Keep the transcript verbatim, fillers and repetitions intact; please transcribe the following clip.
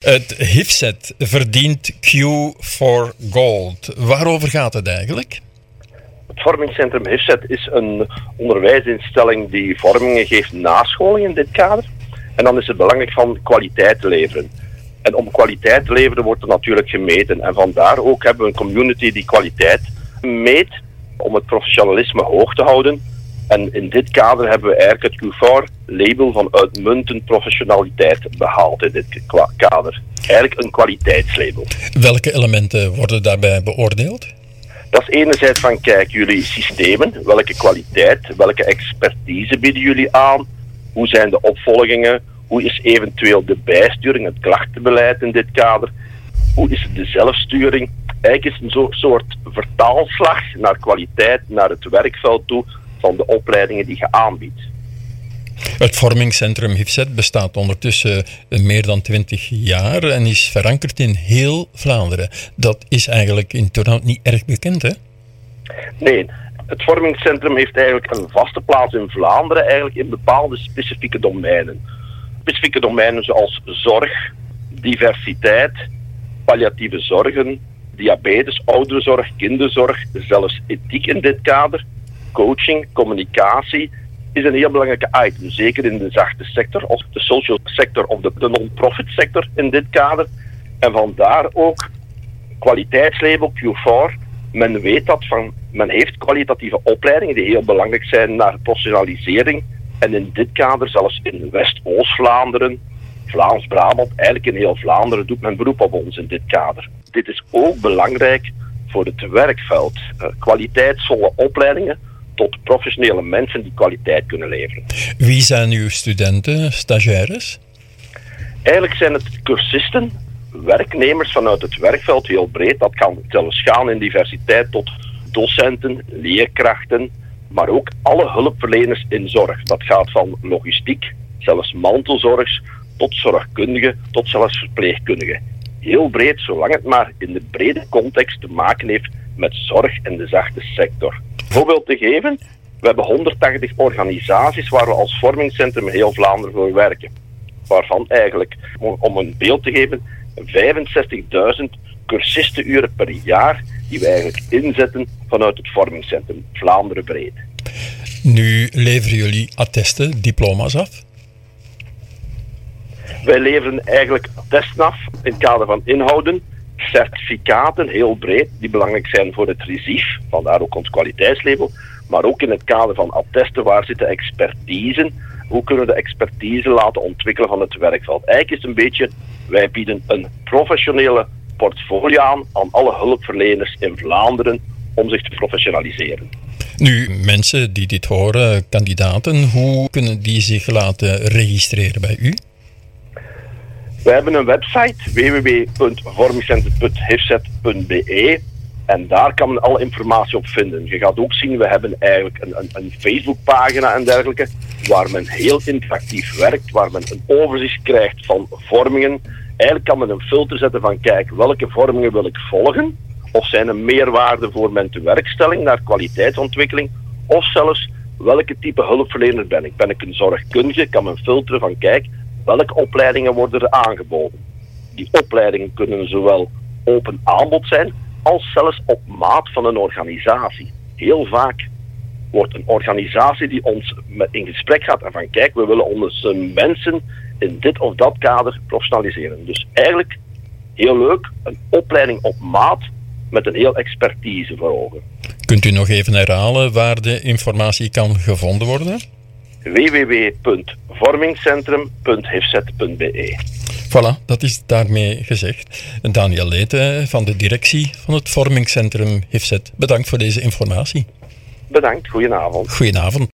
Het HIFZet verdient Q for Gold. Waarover gaat het eigenlijk? Het vormingscentrum HIFZet is een onderwijsinstelling die vormingen geeft na scholing in dit kader. En dan is het belangrijk van kwaliteit te leveren. En om kwaliteit te leveren wordt er natuurlijk gemeten. En vandaar ook hebben we een community die kwaliteit meet om het professionalisme hoog te houden. En in dit kader hebben we eigenlijk het Q four label van uitmuntend professionaliteit behaald in dit kader. Eigenlijk een kwaliteitslabel. Welke elementen worden daarbij beoordeeld? Dat is enerzijds van, kijk, jullie systemen, welke kwaliteit, welke expertise bieden jullie aan, hoe zijn de opvolgingen, hoe is eventueel de bijsturing, het klachtenbeleid in dit kader, hoe is de zelfsturing. Eigenlijk is het een soort vertaalslag naar kwaliteit, naar het werkveld toe van de opleidingen die je aanbiedt. Het vormingscentrum HIFZet bestaat ondertussen meer dan twintig jaar en is verankerd in heel Vlaanderen. Dat is eigenlijk in Turnhout niet erg bekend, hè? Nee, het vormingscentrum heeft eigenlijk een vaste plaats in Vlaanderen, eigenlijk in bepaalde specifieke domeinen. Specifieke domeinen zoals zorg, diversiteit, palliatieve zorgen, diabetes, ouderenzorg, kinderzorg, zelfs ethiek in dit kader, coaching, communicatie is een heel belangrijke item, zeker in de zachte sector, of de social sector of de, de non-profit sector in dit kader. En vandaar ook kwaliteitslabel Q four. Men weet dat van, men heeft kwalitatieve opleidingen die heel belangrijk zijn naar professionalisering. En in dit kader, zelfs in West-Oost-Vlaanderen, Vlaams-Brabant, eigenlijk in heel Vlaanderen doet men beroep op ons in dit kader. Dit is ook belangrijk voor het werkveld. Uh, kwaliteitsvolle opleidingen tot professionele mensen die kwaliteit kunnen leveren. Wie zijn uw studenten, stagiaires? Eigenlijk zijn het cursisten, werknemers vanuit het werkveld, heel breed. Dat kan zelfs gaan in diversiteit tot docenten, leerkrachten, maar ook alle hulpverleners in zorg. Dat gaat van logistiek, zelfs mantelzorgers, tot zorgkundigen, tot zelfs verpleegkundigen. Heel breed, zolang het maar in de brede context te maken heeft met zorg en de zachte sector. Voorbeeld te geven, we hebben honderdtachtig organisaties waar we als vormingscentrum in heel Vlaanderen voor werken. Waarvan eigenlijk, om een beeld te geven, vijfenzestigduizend cursistenuren per jaar die we eigenlijk inzetten vanuit het vormingscentrum Vlaanderen breed. Nu leveren jullie attesten, diploma's af? Wij leveren eigenlijk attesten af in het kader van inhouden, certificaten, heel breed, die belangrijk zijn voor het RISIF, vandaar ook ons kwaliteitslabel, maar ook in het kader van attesten, waar zitten expertise, hoe kunnen we de expertise laten ontwikkelen van het werkveld. Eigenlijk is het een beetje, wij bieden een professionele portfolio aan aan alle hulpverleners in Vlaanderen om zich te professionaliseren. Nu, mensen die dit horen, kandidaten, hoe kunnen die zich laten registreren bij u? We hebben een website, w w w punt vormingscentrum punt hifzet punt b e, en daar kan men alle informatie op vinden. Je gaat ook zien, we hebben eigenlijk een, een, een Facebookpagina en dergelijke, waar men heel interactief werkt, waar men een overzicht krijgt van vormingen. Eigenlijk kan men een filter zetten van, kijk, welke vormingen wil ik volgen? Of zijn er meerwaarden voor mijn tewerkstelling naar kwaliteitsontwikkeling? Of zelfs, welke type hulpverlener ben ik? Ben ik een zorgkundige? Kan men filteren van, kijk, welke opleidingen worden er aangeboden? Die opleidingen kunnen zowel open aanbod zijn, als zelfs op maat van een organisatie. Heel vaak wordt een organisatie die ons met in gesprek gaat en van, kijk, we willen onze mensen in dit of dat kader professionaliseren. Dus eigenlijk heel leuk, een opleiding op maat met een heel expertise voor ogen. Kunt u nog even herhalen waar de informatie kan gevonden worden? w w w punt vormingscentrum punt hifzet punt b e. Voilà, dat is daarmee gezegd. Daniel Leete van de directie van het Vormingscentrum HIFZet. Bedankt voor deze informatie. Bedankt, goedenavond. Goedenavond.